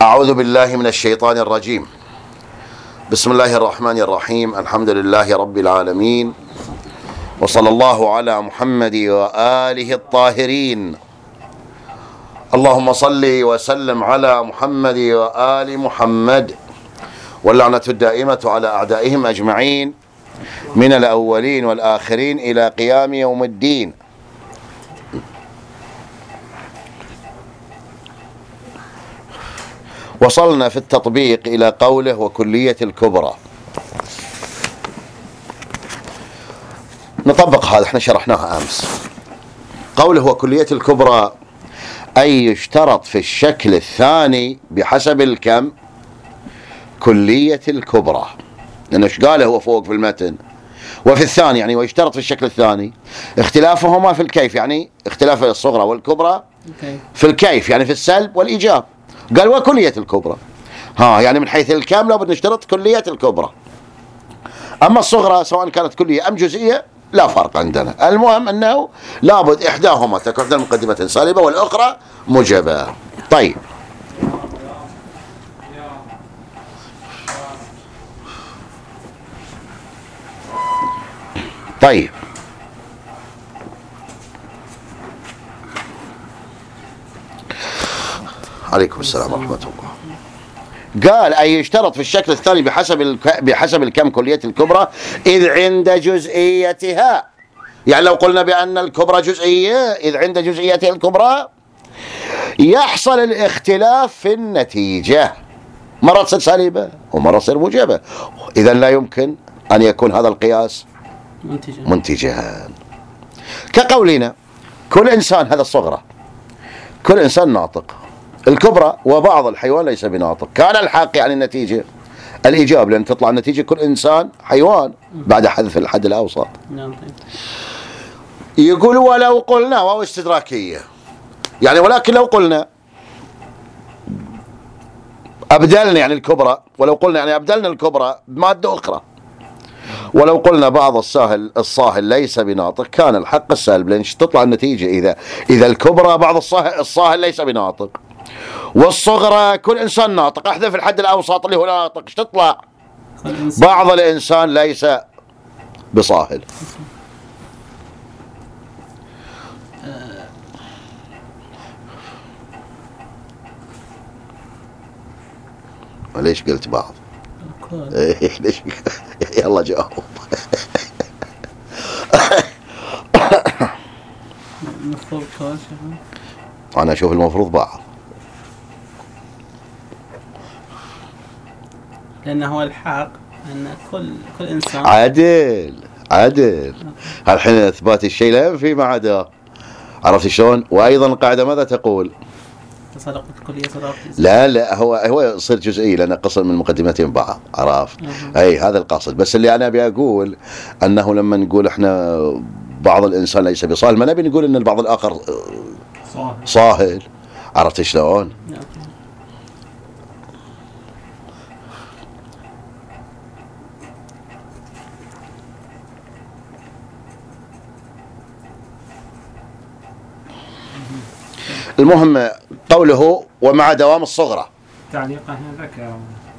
أعوذ بالله من الشيطان الرجيم. بسم الله الرحمن الرحيم. الحمد لله رب العالمين، وصلى الله على محمد وآله الطاهرين. اللهم صل وسلم على محمد وآل محمد، واللعنة الدائمة على أعدائهم أجمعين من الأولين والآخرين إلى قيام يوم الدين. وصلنا في التطبيق إلى قوله وكلية الكبرى. نطبق هذا، احنا شرحناها أمس. قوله وكلية الكبرى أي يشترط في الشكل الثاني بحسب الكم كلية الكبرى، لأنه ايش قاله هو فوق في المتن وفي الثاني، يعني ويشترط في الشكل الثاني اختلافهما في الكيف، يعني اختلاف الصغرى والكبرى في الكيف، يعني في السلب والإيجاب. قال وكلية الكبرى، يعني من حيث الكم لابد نشترط كلية الكبرى. أما الصغرى سواء كانت كلية أم جزئية لا فرق عندنا، المهم أنه لابد إحداهما تكون مقدمة سالبة والأخرى موجبة. طيب عليكم السلام ورحمة الله. قال أي يشترط في الشكل الثاني بحسب الكم كلية الكبرى إذ عند جزئيتها، يعني لو قلنا بأن الكبرى جزئية، إذ عند جزئيتها الكبرى يحصل الاختلاف في النتيجة، مرة تصير سالبة ومرة تصير موجبة، إذا لا يمكن أن يكون هذا القياس منتجا. كقولنا كل إنسان، هذا الصغرى، كل إنسان ناطق. الكبرى وبعض الحيوان ليس بناطق، كان الحق يعني النتيجة الإيجاب، لأن تطلع النتيجة كل إنسان حيوان بعد حذف الحد الأوسط. يقول ولو قلنا، وهو استدراكية، يعني ولكن لو قلنا أبدلنا يعني الكبرى، ولو قلنا يعني أبدلنا الكبرى بمادة أخرى، ولو قلنا بعض الصاهل ليس بناطق، كان الحق السالب، لأن تطلع النتيجة إذا الكبرى بعض الصاهل ليس بناطق، والصغرى كل إنسان ناطق، احذف الحد الأوسط اللي هو ناطق، ايش تطلع؟ بعض الإنسان ليس بصاهل. ليش قلت بعض؟ ليش؟ يلا جاوب. أنا أشوف المفروض بعض، لأنه هو الحق أن كل إنسان عدل. الحين إثبات الشيء لا ينفي ما عداه، عرفت شلون؟ وأيضا القاعدة ماذا تقول؟ صدقة الكلية صدقة. لا هو يصير جزئي لأنه قسم من مقدمتين بعض، عرفت؟ أي هذا القاصد. بس اللي أنا أبي أقول أنه لما نقول إحنا بعض الإنسان ليس بصاهل، ما نبي نقول أن البعض الآخر صاهل، عرفت شلون؟ المهم قوله ومع دوام الصغرى، تعليقه هنا ذكر.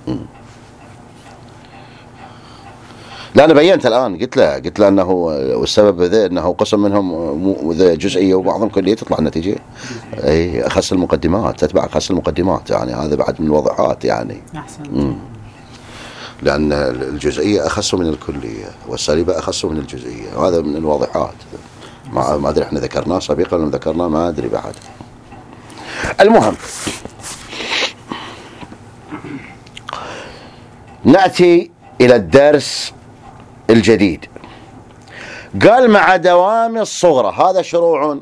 لا أنا بينت الآن، قلت له أنه والسبب ذا أنه قسم منهم جزئية وبعضهم كلية، تطلع النتيجة أي أخص المقدمات، تتبع أخص المقدمات، يعني هذا بعد من الوضعات يعني. أحسن. لأن الجزئية أخص من الكلية والسالبة أخص من الجزئية، وهذا من الواضحات. ما أدري إحنا ذكرناه سابقا ولا ذكرناه، ما أدري بعد. المهم نأتي إلى الدرس الجديد. قال مع دوام الصغرى، هذا شروع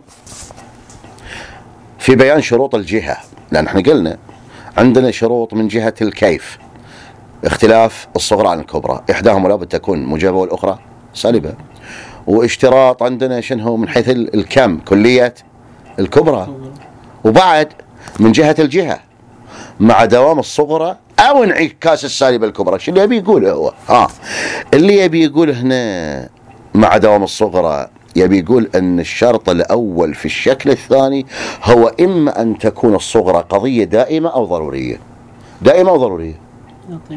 في بيان شروط الجهة، لأن احنا قلنا عندنا شروط من جهة الكيف، اختلاف الصغرى عن الكبرى، إحداهما لابد تكون موجبة والأخرى سالبة، واشتراط عندنا شنو من حيث الكم كلية الكبرى، وبعد من جهة الجهة مع دوام الصغرى أو انعكاس السالبة الكبرى. شو اللي يبي يقوله هو؟ اللي يبي يقول هنا مع دوام الصغرى يبي يقول أن الشرط الأول في الشكل الثاني هو إما أن تكون الصغرى قضية دائمة أو ضرورية. دائمة أو ضرورية؟ لطيف.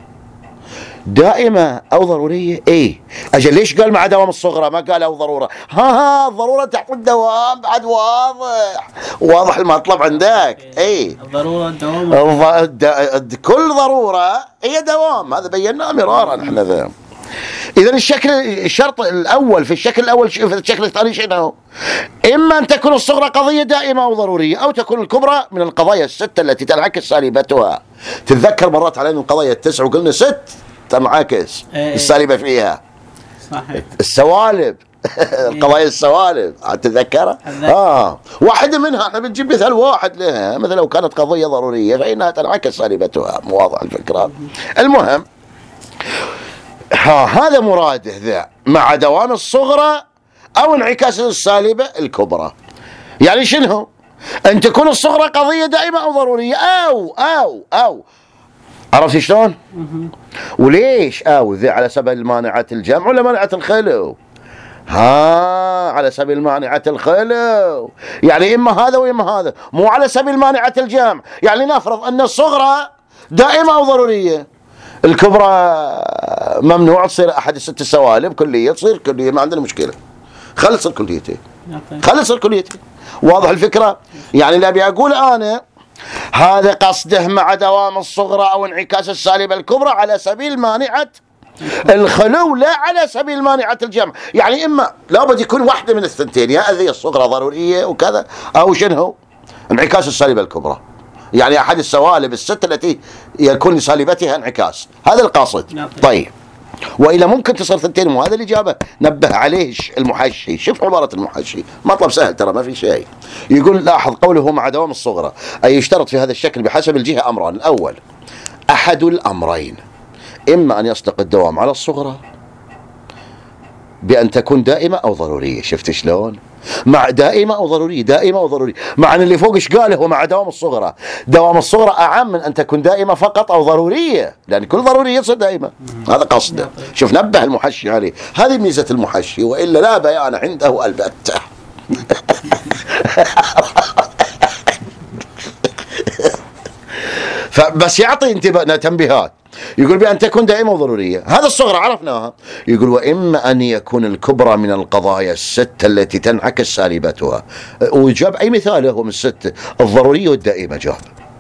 دائمة أو ضرورية؟ إيه. أجل ليش قال مع دوام الصغرى ما قال أو ضرورة؟ الضرورة تحت الدوام بعد واضح المطلب عندك. إيه. الضرورة الدوام. كل ضرورة هي دوام، هذا بيناه مرارا احنا ذا. إذا الشرط الأول في الشكل الأول، في الشكل الثاني شنو؟ إما أن تكون الصغرى قضية دائمة أو ضرورية، أو تكون الكبرى من القضايا الستة التي تنعكس سالبتها. تتذكر مرات علينا القضايا التسع وقلنا 6 تنعكس السالبة فيها. صحيح. السوالب القضايا السوالب تتذكرها؟ واحدة منها احنا بنجيب مثال واحد لها، مثلا لو كانت قضية ضرورية فإنها تنعكس سالبتها. واضح الفكرة؟ المهم هذا مراده ذا مع دوام الصغرى أو انعكاس السالبة الكبرى. يعني شنو؟ أن تكون الصغرى قضية دائمة أو ضرورية، أو عرفت شلون؟ وليش ذا على سبيل مانعة الجمع ولا مانعة الخلو؟ على سبيل مانعة الخلو، يعني إما هذا وإما هذا، مو على سبيل مانعة الجمع. يعني نفرض أن الصغرى دائمة أو ضرورية، الكبرى ممنوع تصير أحد الست السوالب كلية، تصير كلية ما عندنا مشكلة، خلص الكليتين. واضح الفكرة؟ يعني اللي أبي أقول أنا هذا قصده مع دوام الصغرى أو انعكاس السالبة الكبرى على سبيل مانعة الخلو، لا على سبيل مانعة الجمع. يعني إما لابد يكون واحدة من الثنتين، يا هذه الصغرى ضرورية وكذا، أو شنو انعكاس السالبة الكبرى، يعني أحد السوالب الست التي يكون لسالبتها انعكاس. هذا القاصد. طيب، وإلا ممكن تصير ثنتين، وهذا الإجابة نبه عليه المحشي. شوف عبارة المحشي، مطلب سهل ترى ما في شيء. يقول لاحظ قوله مع دوام الصغرى، أي يشترط في هذا الشكل بحسب الجهة أمران. الأول أحد الأمرين، إما أن يصدق الدوام على الصغرى بأن تكون دائمة أو ضرورية. شفت شلون؟ مع دائمة أو ضرورية، دائمة أو ضرورية، مع أن اللي فوق إيش قاله هو مع دوام الصغرى. دوام الصغرى أعم من أن تكون دائمة فقط أو ضرورية، لأن كل ضرورية تصير دائمة. هذا قصده. شوف نبه المحشي عليه، هذه ميزة المحشي، وإلا لا بيان عنده البتة. فبس يعطي تنبيهات. يقول بأن تكون دائمة وضرورية، هذا الصغرى عرفناها. يقول وإما أن يكون الكبرى من القضايا الست التي تنعكس سالبتها، وجاب أي مثال هو من الست، الضرورية والدائمة جاب.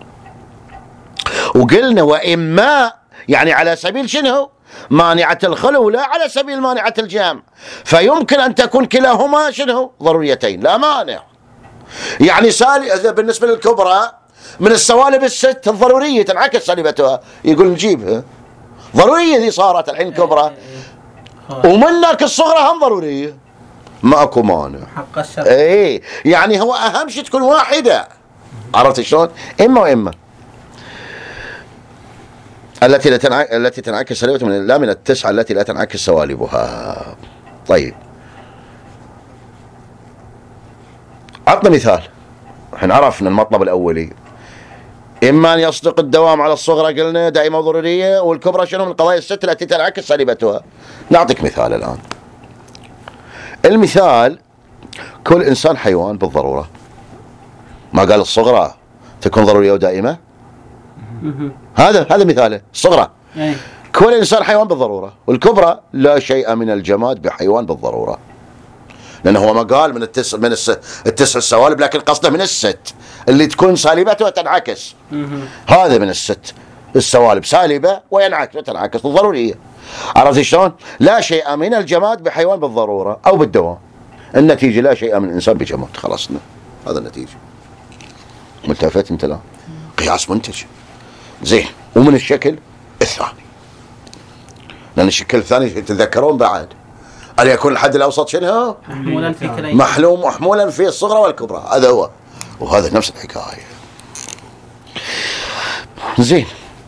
وقلنا وإما يعني على سبيل شنو؟ مانعة الخلو، لا على سبيل مانعة الجمع. فيمكن أن تكون كلاهما شنو؟ ضروريتين لا مانع. يعني بالنسبة للكبرى من السوالب الست الضرورية تنعكس سالبتها، يقول نجيبها ضرورية، ذي صارت الحين الكبرى، ومنك الصغرى هم ضرورية، ماكو مانع. حق الشرط. يعني هو أهم شيء تكون واحدة. عرفت شلون؟ إما وإما التي تنعكس سالبتها لا من التسعة التي لا تنعكس سوالبها. طيب عطنا مثال. احنا عرفنا المطلب الأولي، إما أن يصدق الدوام على الصغرى قلنا دائمة وضرورية، والكبرى شنو من القضايا الست التي تنعكس سالبتها. نعطيك مثال الآن. المثال كل إنسان حيوان بالضرورة، ما قال الصغرى تكون ضرورية ودائمة؟ هذا مثاله الصغرى. كل إنسان حيوان بالضرورة، والكبرى لا شيء من الجماد بحيوان بالضرورة، لأنه هو ما قال من التسع السوالب، لكن قصده من الست اللي تكون سالبتها تنعكس. هذا من الست السوالب سالبة وينعكس وتنعكس الضرورية. عرفت شلون؟ لا شيء من الجماد بحيوان بالضرورة أو بالدوام. النتيجة لا شيء من الإنسان بجماد. خلصنا، هذا النتيجة. ملتفت انت الآن؟ قياس منتج. زين. ومن الشكل الثاني، لأن الشكل الثاني تتذكرون بعد أن يكون الحد الأوسط شنو؟ محمولا في كلية، محمولا في الصغرى والكبرى. هذا هو، وهذا نفس الحكاية. زين.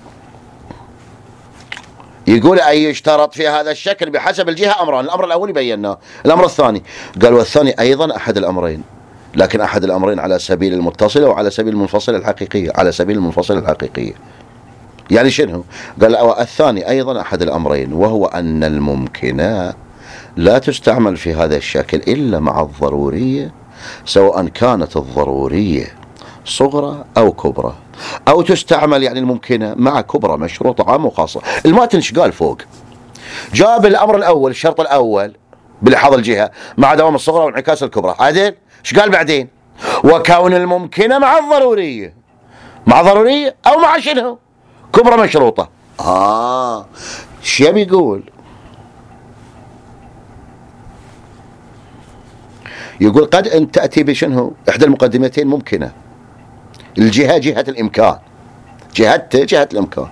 يقول أي يشترط في هذا الشكل بحسب الجهة أمران. الأمر الأول بيناه. الأمر الثاني قال والثاني أيضا أحد الأمرين، لكن أحد الأمرين على سبيل المتصلة وعلى سبيل المنفصلة الحقيقية. على سبيل المنفصلة الحقيقية يعني شنو؟ قال الثاني أيضا أحد الأمرين، وهو أن الممكنة لا تستعمل في هذا الشكل إلا مع الضرورية، سواء كانت الضرورية صغرى أو كبرى. أو تستعمل يعني الممكنة مع كبرى مشروطة عامة وخاصة. الماتن ايش قال فوق؟ جاب الأمر الأول، الشرط الأول بلحاظ الجهة مع دوام الصغرى وانعكاس الكبرى. عدل ايش قال بعدين؟ وكون الممكنة مع الضرورية. مع ضرورية أو مع شنو؟ كبرى مشروطة. ايش يبي يقول؟ يقول قد أن تأتي بشنو؟ إحدى المقدمتين ممكنة. الجهة جهة الإمكان، جهة الإمكان.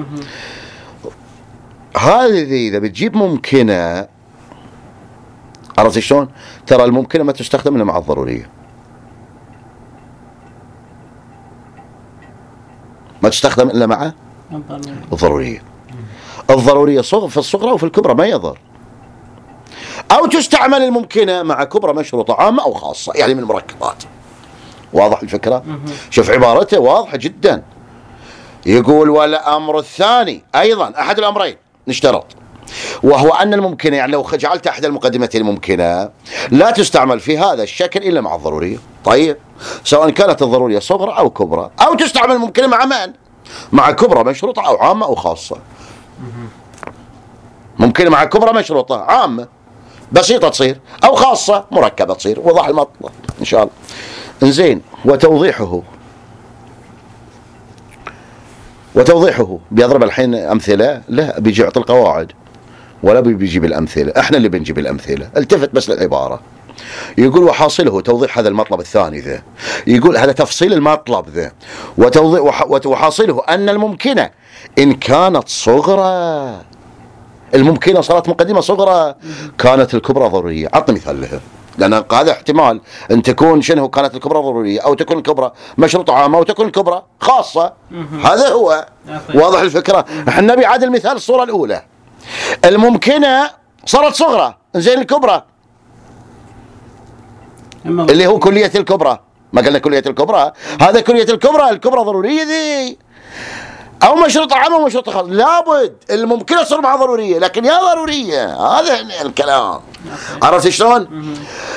هذه إذا بتجيب ممكنة، عرفت شلون؟ ترى الممكنة ما تستخدم إلا مع الضرورية، ما تستخدم إلا مع الضرورية. الضرورية في الصغرى وفي الكبرى ما يضر. أو تستعمل الممكنة مع كبرى مشروطة عامة أو خاصة، يعني من المركبات. واضح الفكرة؟ شوف عبارته واضحة جدا. يقول والأمر الثاني أيضا أحد الأمرين نشترط، وهو أن الممكنة، يعني لو جعلت أحد المقدمتين ممكنة لا تستعمل في هذا الشكل إلا مع الضرورية. طيب سواء كانت الضرورية صغرى أو كبرى. أو تستعمل ممكنة مع من؟ مع كبرى مشروطة أو عامة أو خاصة. ممكنة مع كبرى مشروطة عامة بسيطة تصير، أو خاصة مركبة تصير. وضح المطلب إن شاء الله. إنزين، وتوضيحه بيضرب الحين أمثلة؟ لا، بيجي يعطي القواعد ولا بيجيب الأمثلة، احنا اللي بنجيب الأمثلة. التفت بس للعبارة. يقول وحاصله توضيح هذا المطلب الثاني ذا. يقول هذا تفصيل المطلب ذا. وحاصله أن الممكنة إن كانت صغرى، الممكنة صارت مقدمة صغرى، كانت الكبرى ضرورية. عطني مثال لها، لأن هذا احتمال أن تكون شنو كانت الكبرى ضرورية، أو تكون الكبرى مشروطة عامة، أو تكون الكبرى خاصة. هذا هو. واضح الفكرة؟ احنا نبي عاد المثال الصورة الأولى. الممكنة صارت صغرى، زين الكبرى اللي هو كلية الكبرى، ما قلنا كلية الكبرى، هذا كلية الكبرى ضرورية ذي، أو مشروطة عامة ومشروطة خاصة. لابد الممكنة تصير مع ضرورية، لكن يا ضرورية. هذا الكلام. عرفت شلون؟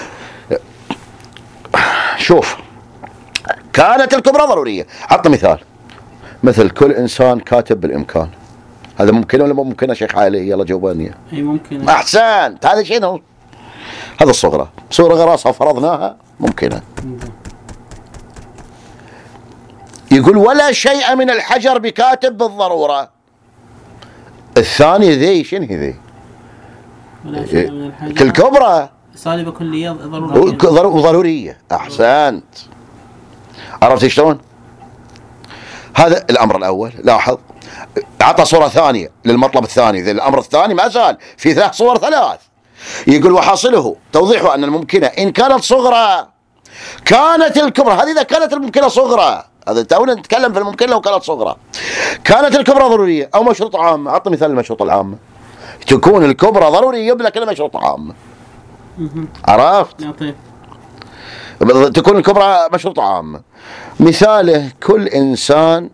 شوف، كانت الكبرى ضرورية. عطنا مثال، مثل كل إنسان كاتب بالإمكان. هذا ممكن ولا مو ممكن يا شيخ علي؟ يلا جاوبني. أي ممكن. أحسنت. هذا شنو؟ هذا الصغرى، صورة راسها فرضناها ممكنة. يقول ولا شيء من الحجر بكاتب بالضرورة. الثاني ذي شنو ذي؟ ولا شيء من الحجر الكبرى صالبة كلية ضرورية. أحسنت. عرفت شلون؟ هذا الأمر الأول. لاحظ، أعطى صورة ثانية للمطلب الثاني ذي. الأمر الثاني ما زال في ثلاث صور. يقول وحاصله توضيحه أن الممكنة إن كانت صغرى كانت الكبرى. هذه إذا كانت الممكنة صغرى، هذا تونا نتكلم في الممكنة لو كانت صغرى. كانت الكبرى ضرورية أو مشروطة عامة. أعطي مثال المشروطة العامة. تكون الكبرى ضرورية لكن مشروطة عامة. عرفت؟ تكون الكبرى مشروطة عامة. مثاله كل إنسان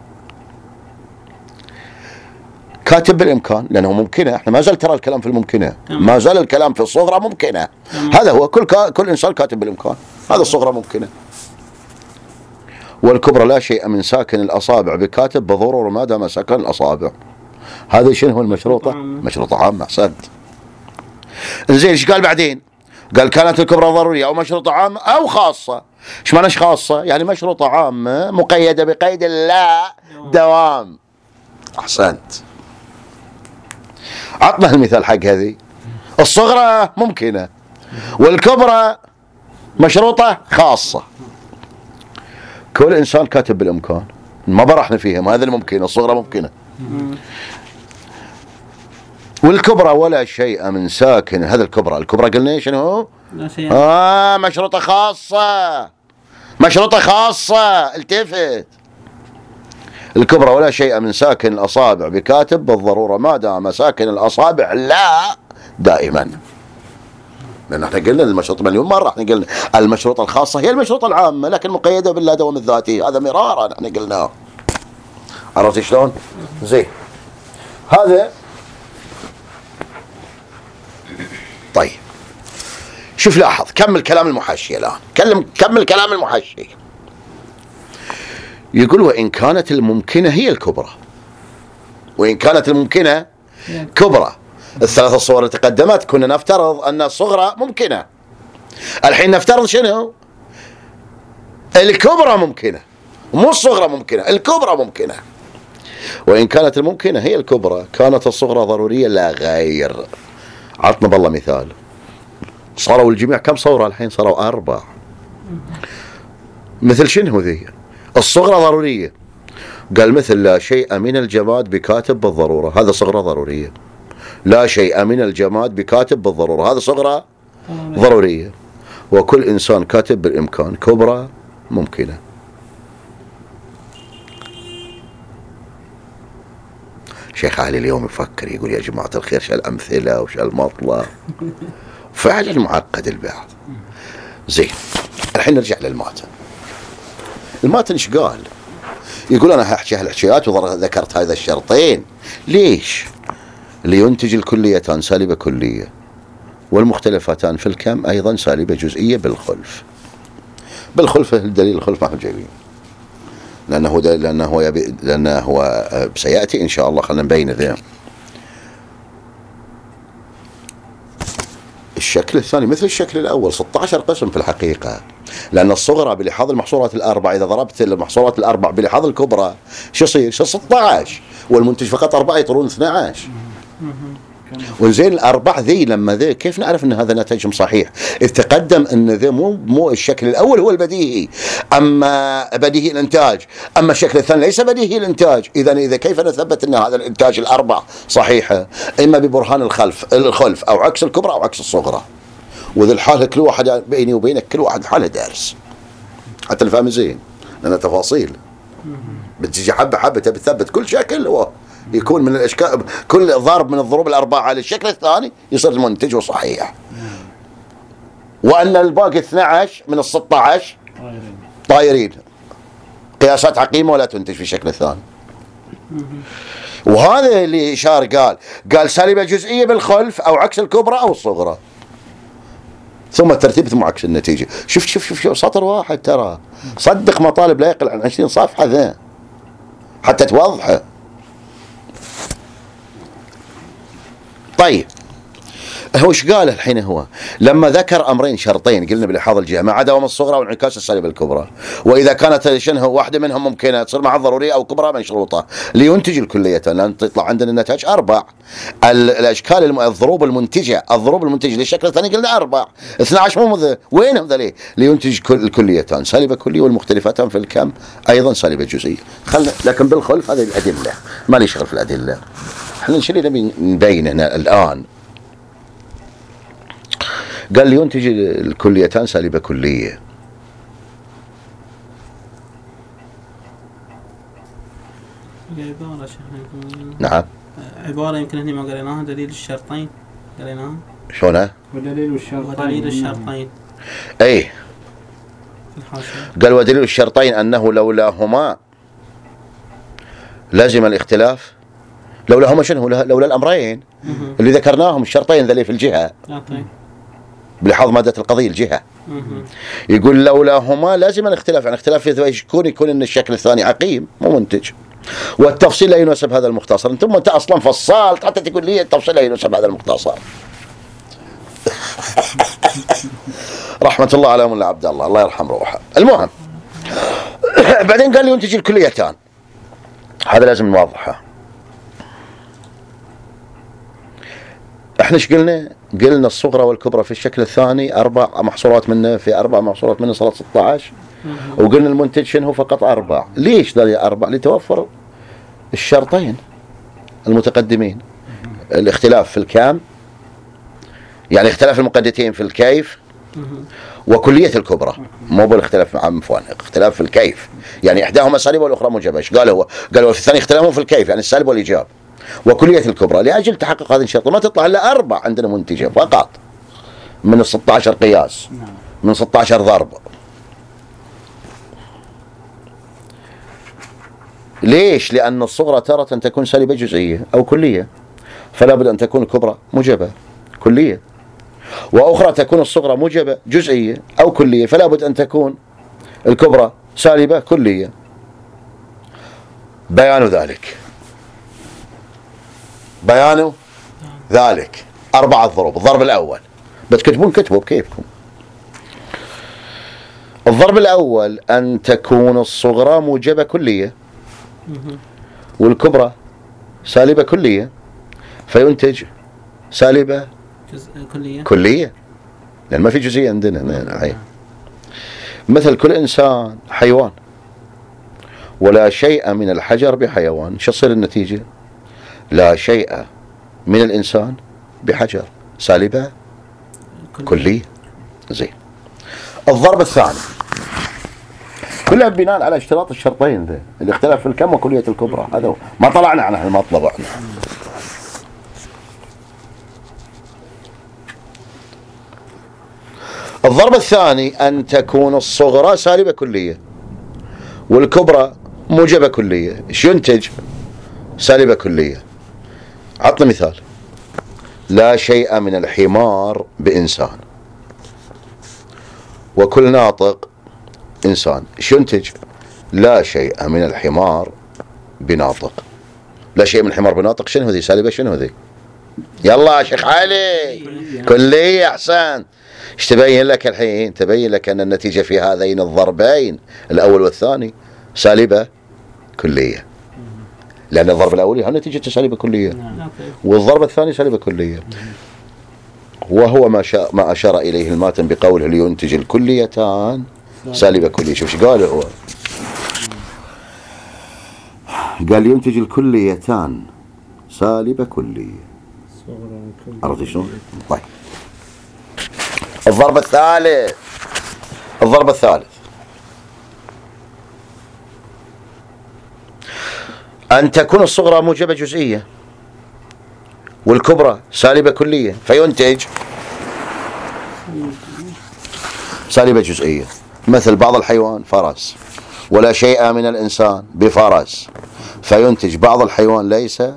كاتب بالإمكان، لأنه ممكنة. احنا ما زال ترى الكلام في الممكنة، ما زال الكلام في الصغرى ممكنة. هذا هو كل إنسان كاتب بالإمكان. هذا الصغرى ممكنة. والكبرى لا شيء من ساكن الأصابع بكاتب بضرورة ما دام ساكن الأصابع. هذا شنو هو المشروطة؟ مشروطة عامة. أحسنت. زين، ايش قال بعدين؟ قال كانت الكبرى ضرورية أو مشروطة عامة أو خاصة. ايش معنى خاصة؟ يعني مشروطة عامة مقيدة بقيد لا دوام. أحسنت. عطنا المثال حق هذه. الصغرى ممكنة والكبرى مشروطة خاصة. كل إنسان كاتب بالإمكان، ما برحنا فيهم. هذا الممكنة. الصغرى ممكنة. والكبرى ولا شيء من ساكن. هذا الكبرى قلنا ايش شنو؟ لا شيء. مشروطة خاصة. مشروطة خاصة. التفت. الكبرى ولا شيء من ساكن الأصابع بكاتب بالضرورة ما دام ساكن الأصابع لا دائما. لأن احنا قلنا المشروط مليون مرة. احنا قلنا المشروطة الخاصة هي المشروطة العامة لكن مقيدة باللا دوام الذاتي. هذا مرارا احنا قلناه. عرفت شلون؟ زين. هذا طيب. شوف لاحظ، كمل كلام المحاشي الآن. كمل كلام المحاشي. يقول وإن كانت الممكنة هي الكبرى، وإن كانت الممكنة كبرى. الثلاث الصور اللي تقدمت كنا نفترض أن الصغرى ممكنة، الحين نفترض شنو؟ الكبرى ممكنة، مو الصغرى ممكنة، الكبرى ممكنة. وإن كانت الممكنة هي الكبرى كانت الصغرى ضرورية لا غير. عطنا بالله مثال. صاروا الجميع كم صورة الحين؟ صاروا 4. مثل شنو ذي؟ الصغرى ضرورية، قال مثل لا شيء من الجماد بكاتب بالضرورة، هذا صغرى ضرورية. لا شيء من الجماد بكاتب بالضرورة، هذا صغرى ضرورية. وكل إنسان كاتب بالإمكان كبرى ممكنة. شيخ علي اليوم يفكر يقول يا جماعة الخير شو الأمثلة وش المطلع، فعلا معقد البعض. زين، الحين نرجع للماتن. الماتن ايش قال؟ يقول أنا هحكي هالحكيات وذكرت هذا الشرطين ليش؟ لينتج الكليتان سالبة كلية والمختلفتان في الكم أيضا سالبة جزئية بالخلف. بالخلف الدليل الخلف ما هو جايبين، لأنه هو سيأتي إن شاء الله. خلينا نبين ذا. الشكل الثاني مثل الشكل الأول 16 قسم في الحقيقة، لأن الصغرى بلحاظ المحصورات الأربع إذا ضربت المحصورات الأربع بلحاظ الكبرى شو يصير؟ 16، والمنتج فقط 4 يطرون 12. وزين الأربع ذي لما ذي كيف نعرف أن هذا نتائجهم صحيح؟ إذ تقدم أن ذي مو الشكل الأول هو البديهي، أما بديهي الإنتاج، أما الشكل الثاني ليس بديهي الإنتاج. إذا كيف نثبت أن هذا الإنتاج الأربع صحيحة؟ إما ببرهان الخلف أو عكس الكبرى أو عكس الصغرى. وذي الحالة كل واحد بيني وبينك كل واحد حاله دارس حتى نفهم زين، لأن تفاصيل بتجي حبة حبة تبي تثبت كل شكل هو يكون من الاشكال، كل ضرب من الضروب الاربعه على الشكل الثاني يصير المنتج وصحيح. وان الباقي 12 من ال 16 طايرين قياسات عقيمه ولا تنتج في الشكل الثاني. وهذا اللي اشار قال سالبه جزئيه بالخلف او عكس الكبرى او الصغرى، ثم الترتيب ثم عكس النتيجه. شوف سطر واحد ترى، صدق مطالب لا يقل عن 20 صفحه ذا حتى توضحه. طيب هو ايش قال الحين؟ هو لما ذكر امرين شرطين قلنا بلحاظ الجهه مع دوام الصغرى وانعكاس السالبه الكبرى، واذا كانت شنو واحده منهم ممكنه تصير مع الضروريه او كبرى مشروطه لينتج الكليتان، لان تطلع عندنا النتائج 4. الاشكال الضروب المنتجه للشكل الثاني قلنا 4 12 مو وينهم ذا؟ لينتج الكليتان سالبه كليه والمختلفتان في الكم ايضا سالبه جزئيه. لكن بالخلف هذه الادله ما لي شغل في الادله، احنا نشيل نبي نبين هنا الان. قال لي ينتج الكليتان سالبة كلية. عبارة نعم عبارة يمكن هني ما قريناها، دليل الشرطين قريناها شلونه؟ ودليل الشرطين اي قال ودليل الشرطين أنه لولاهما لازم الاختلاف. لولاهما شنو؟ لولا الأمرين اللي ذكرناهم الشرطين ذلي في الجهة بلحاظ مادة القضية الجهة. يقول لولاهما لازم الاختلاف، يعني اختلاف يكون ان الشكل الثاني عقيم مو منتج، والتفصيل لا يناسب هذا المختصر. انت اصلا فصلت حتى تقول لي التفصيل لا يناسب هذا المختصر. رحمة الله على ملا عبد الله يرحم روحه. المهم بعدين قال لي ينتج الكليتان، هذا لازم نوضحه. احنا ايش قلنا الصغرى والكبرى في الشكل الثاني 4 محصورات منه، في 4 محصورات منه صارت 16، وقلنا المنتج شنو فقط 4. ليش ذا 4؟ لتوفر الشرطين المتقدمين، الاختلاف في الكام يعني اختلاف المقدتين في الكيف وكلية الكبرى، مو بالاختلاف عفوا اختلاف في الكيف، يعني احداهما سالبة والاخرى موجبة. ايش قال هو؟ قال في الثاني اختلافهم في الكيف يعني السالب والايجاب وكلية الكبرى. لأجل تحقق هذه الشرط ما تطلع إلا 4 عندنا منتجة فقط من 16 قياس، من 16 ضرب. ليش؟ لأن الصغرى تارة تكون سالبة جزئية أو كلية، فلا بد أن تكون الكبرى موجبة كلية، وأخرى تكون الصغرى موجبة جزئية أو كلية، فلا بد أن تكون الكبرى سالبة كلية. بيان ذلك 4 ضروب. الضرب الأول بتكتبون كتبوا بكيفكم. الضرب الأول أن تكون الصغرى موجبة كلية والكبرى سالبة كلية، فينتج سالبة كلية لأن ما في جزئية عندنا. مثل كل إنسان حيوان ولا شيء من الحجر بحيوان، شو تصير النتيجة؟ لا شيء من الإنسان بحجر سالبة كلية. زين. الضرب الثاني كلها بناء على اشتراط الشرطين ذي اللي اختلف في الكم وكلية الكبرى. هذا ما طلعنا عن المطلب احنا. الضرب الثاني أن تكون الصغرى سالبة كلية والكبرى موجبة كلية. ايش ينتج؟ سالبة كلية. عطنا مثال. لا شيء من الحمار بإنسان وكل ناطق إنسان. ايش ينتج؟ لا شيء من الحمار بناطق. لا شيء من الحمار بناطق شنو ذي؟ سالبة شنو ذي؟ يلا يا شيخ علي. كلية. أحسن. ايش تبين لك الحين؟ تبين لك أن النتيجة في هذين الضربين الأول والثاني سالبة كلية، لأن الضرب الأول هو نتيجة سالبة كلية والضرب الثاني سالبة كلية. وهو ما أشار إليه الماتن بقوله لينتج الكليتان سالبة كلية. شوف ايش قال هو؟ قال لينتج الكليتان سالبة كلية. عرفت شلون؟ طيب. الضرب الثالث أن تكون الصغرى موجبة جزئية والكبرى سالبة كلية، فينتج سالبة جزئية. مثل بعض الحيوان فرس ولا شيء من الإنسان بفرس، فينتج بعض الحيوان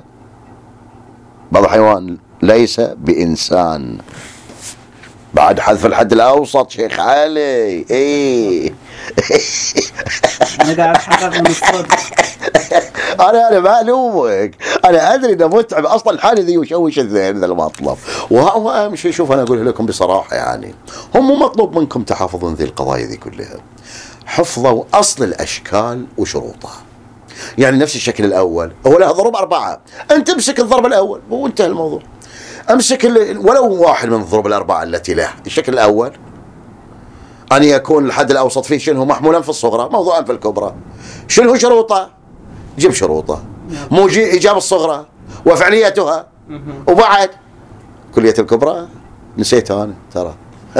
ليس بإنسان. بعد حذف الحد الأوسط شيخ علي. ايه أنا قاعد أحقق المفروض. أنا ما ألومك، أنا أدري إنه متعب أصلا الحالة ذي وشوش الذهن ذا المطلب. وهو أهم شيء. شوف أنا أقول لكم بصراحة يعني هم مو مطلوب منكم تحفظون ذي القضايا ذي كلها. حفظوا أصل الأشكال وشروطها. يعني نفس الشكل الأول هو له ضرب 4. أنت امسك الضرب الأول وانتهى الموضوع. امسك ولو واحد من الضروب الأربعة التي له. الشكل الأول أن يكون الحد الأوسط فيه شنو؟ محمولا في الصغرى موضوعا في الكبرى. شنو شروطه؟ جيب شروطه. مو إيجاب الصغرى وفعليتها وبعد كلية الكبرى. نسيت أنا ترى.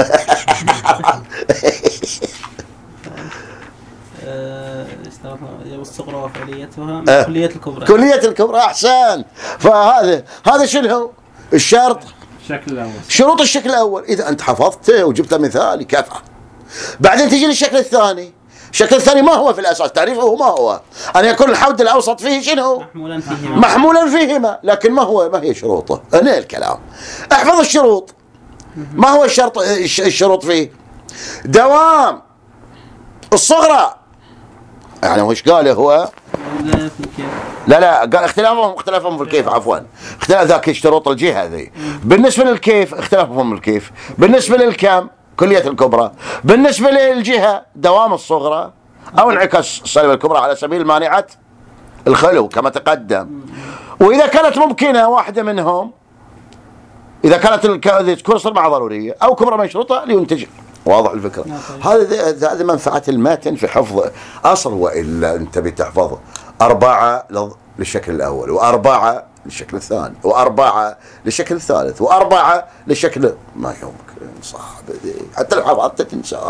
الصغرى وفعليتها كلية الكبرى. أحسن. هذا شنو الشرط؟ الشكل الأول. شروط الشكل الأول إذا أنت حفظته وجبت مثال كفى. بعدين تجي للشكل الثاني. الشكل الثاني ما هو في الأساس تعريفه ما هو أن يكون الحد الأوسط فيه شنو؟ محمولا فيهما. لكن ما هي شروطه؟ هنا الكلام. احفظ الشروط. ما هو الشروط فيه؟ دوام الصغرى. يعني وش قال هو؟ لا قال اختلافهم في الكيف. عفوا اختلاف ذاك شروط الجهة ذي. بالنسبة للكيف اختلافهم الكيف. بالنسبة للكم كلية الكبرى. بالنسبة للجهة دوام الصغرى أو انعكاس السالبة الكبرى على سبيل مانعة الخلو كما تقدم. وإذا كانت ممكنة واحدة منهم، إذا كانت تكون صلبة ضرورية أو كبرى مشروطة لينتج. واضح الفكرة؟ هذه منفعة الماتن في حفظ أصل. وإلا أنت بتحفظ 4 للشكل الأول و4 للشكل الثاني و4 للشكل الثالث و4 للشكل. ما يمكن صعب. حتى لو حفظت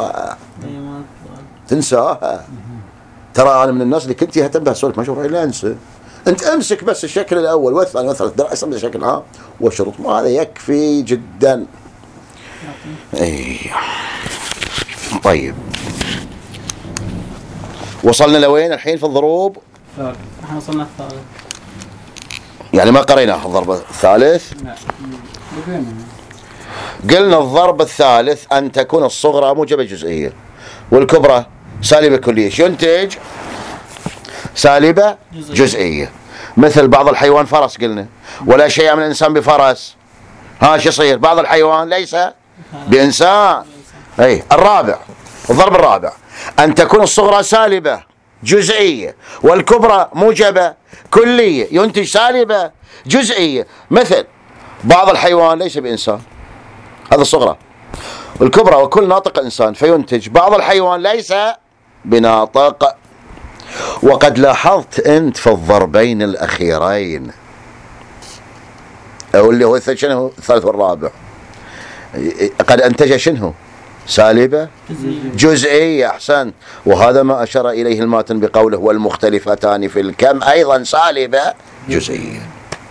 تنساها. ترى أنا من الناس اللي كنت يهتم بهالسؤال مشهور لا أنسى. أنت أمسك بس الشكل الأول والثاني والثالث دراسة بشكل عام والشروط. ما هذا يكفي جدا. طيب وصلنا لوين الحين في الضروب؟ احنا وصلنا الثالث. يعني ما قريناه الضرب الثالث. قلنا الضرب الثالث أن تكون الصغرى موجبة جزئية والكبرى سالبة كلية. ينتج سالبة جزئية. مثل بعض الحيوان فرس قلنا، ولا شيء من الإنسان بفرس، ها شو يصير؟ بعض الحيوان ليس بإنسان. أي الرابع، الضرب الرابع أن تكون الصغرى سالبة جزئية والكبرى موجبة كلية، ينتج سالبة جزئية. مثل بعض الحيوان ليس بإنسان، هذا الصغرى، والكبرى وكل ناطق إنسان، فينتج بعض الحيوان ليس بناطق. وقد لاحظت أنت في الضربين الأخيرين أو اللي هو شنو الثالث والرابع قد أنتج شنو؟ سالبة جزئية. أحسن. وهذا ما أشار إليه الماتن بقوله والمختلفتان في الكم أيضا سالبة جزئية.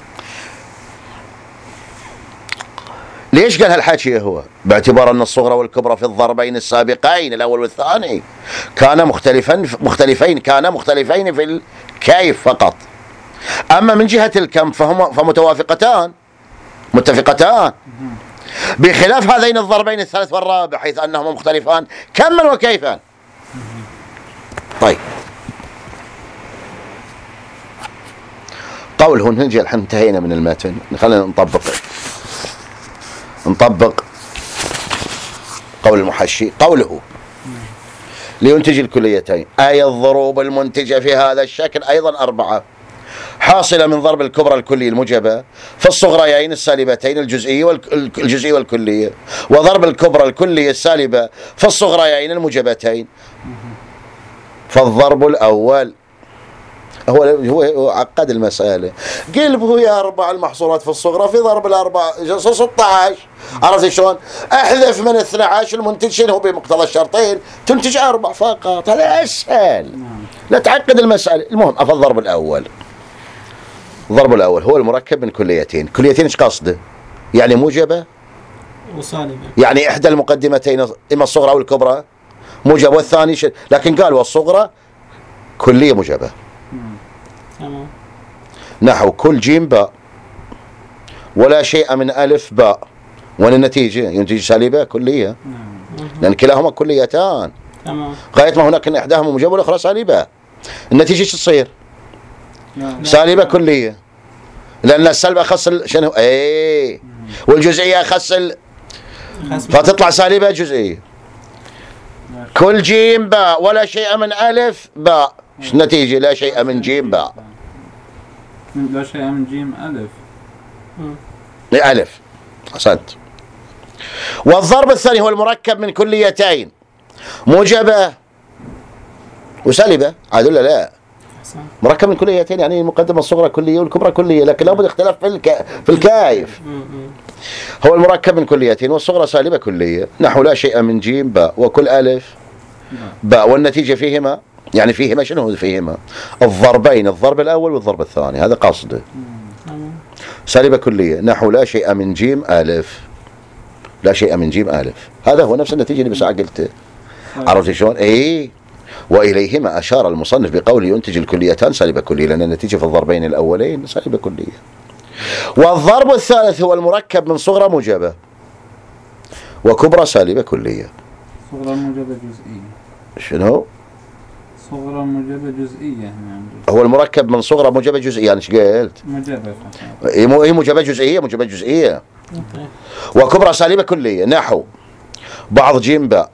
ليش قال هالحكي؟ هو باعتبار أن الصغرى والكبرى في الضربين السابقين الأول والثاني كان مختلفين في الكيف فقط، أما من جهة الكم فمتوافقتان متفقتان، بخلاف هذين الضربين الثالث والرابع حيث أنهما مختلفان كما وكيفا. طيب قول هون نجي الحين انتهينا من المتن، خلينا نطبق قول المحشي. قوله لينتج الكليتين أي الضروب المنتجة في هذا الشكل أيضا 4 حاصلة من ضرب الكبرى الكلي الموجبة في الصغريين السالبتين الجزئية والكلية، وضرب الكبرى الكلية السالبة في الصغريين الموجبتين. فالضرب الأول هو عقد المسألة، قلبه يا 4 المحصورات في الصغرى في ضرب 4 16. عرفت شلون؟ احذف من 12 المنتج شنو بمقتضى الشرطين تنتج 4 فقط. هذا اسهل، لا تعقد المسألة. المهم الضرب الأول، الضرب الأول هو المركب من كليتين. كليتين ايش قصده؟ يعني موجبة وسالبة، يعني إحدى المقدمتين إما الصغرى أو الكبرى موجبة، والثاني لكن قال والصغرى كلية موجبة. تمام. نحو كل جيم باء ولا شيء من ألف باء، والنتيجة ينتج سالبة كلية لأن كلاهما كليتان. تمام. غاية ما هناك إن إحداهما موجبة والأخرى سالبة، النتيجة ايش تصير؟ سالبة كلية، لأن السلب أخص شنو؟ والجزئية أخص فتطلع سالبة جزئية. كل جيم باء ولا شيء من ألف باء، ايش النتيجة؟ لا شيء من جيم باء. لا شيء من جيم ألف. ألف. أحسنت. والضرب الثاني هو المركب من كليتين موجبة وسالبة، عاد ولا لا؟ مركب من كليتين يعني المقدمة الصغرى كلية والكبرى كلية، لكن لابد اختلاف في الكيف. هو المركب من كليتين والصغرى سالبة كلية، نحو لا شيء من جيم باء وكل ألف باء، والنتيجة فيهما يعني فيهما شنو فيهما؟ الضربين، الضرب الأول والضرب الثاني، هذا قصده. سالبة كلية نحو لا شيء من جيم ألف، لا شيء من جيم ألف، هذا هو نفس النتيجة اللي بس قلته. عرفت شلون؟ وإليهما أشار المصنف بقوله ينتج الكليتان سالبة كلية، لأن النتيجة في الضربين الأولين سالبة كلية. والضرب الثالث هو المركب من صغرى موجبة وكبرى سالبة كلية. صغرى موجبة جزئية. شنو؟ صغرى موجبة جزئية. هو المركب من صغرى موجبة جزئية. يعني ايش قلت؟ موجبة. هي موجبة جزئية، موجبة جزئية. وكبرى سالبة كلية نحو بعض جيم باء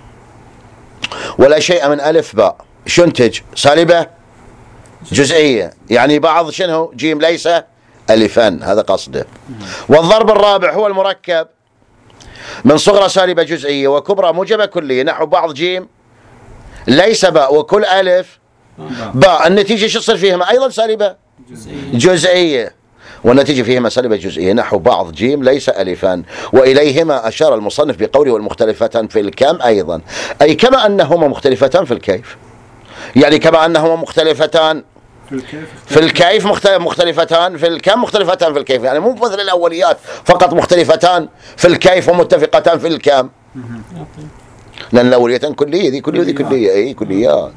ولا شيء من ألف باء، شو ينتج؟ سالبة جزئية، يعني بعض شنو؟ جيم ليس ألفا، هذا قصده. والضرب الرابع هو المركب من صغرى سالبة جزئية وكبرى موجبة كلية نحو بعض جيم ليس باء وكل ألف باء، النتيجة شو تصير فيهما؟ أيضا سالبة جزئية، والنتيجة فيهما سالبة جزئية نحو بعض جيم ليس ألفان. وإليهما أشار المصنف بقوله والمختلفتان في الكم أيضا، أي كما أنهما مختلفتان في الكيف، يعني كما أنهما مختلفتان في الكيف مختلفتان في الكم، مختلفتان في الكيف، يعني مو مثل الأوليات فقط مختلفتان في الكيف ومتفقتان في الكم، لأن الأوليتان كلية، ذي كلية ذي كلية، كليات.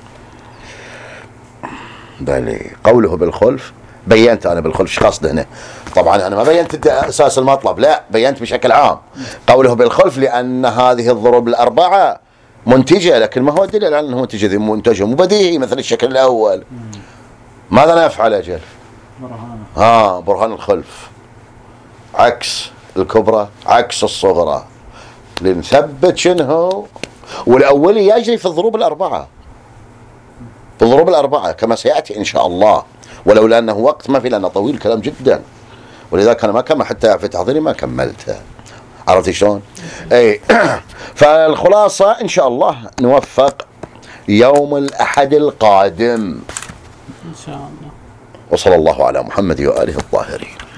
بلي قوله بالخلف، بينت أنا بالخلف شو قصده هنا؟ طبعا أنا ما بينت أساس المطلب، لا بينت بشكل عام. قوله بالخلف لأن هذه الضروب الأربعة منتجة، لكن ما هو الدليل على أنه منتجة مو بديهي مثل الشكل الأول. ماذا نفعل أجل؟ برهان الخلف عكس الكبرى عكس الصغرى، لنثبت شنو. والأولي يجري في الضروب الأربعة، في الضروب الأربعة كما سيأتي إن شاء الله، ولولا أنه وقت ما في، لأنه طويل كلام جدا، ولذلك أنا ما كمل حتى في تحضيري ما كملته. عرفتي شلون؟ اي فالخلاصة إن شاء الله نوفق يوم الأحد القادم إن شاء الله. وصلى الله على محمد وآله الطاهرين.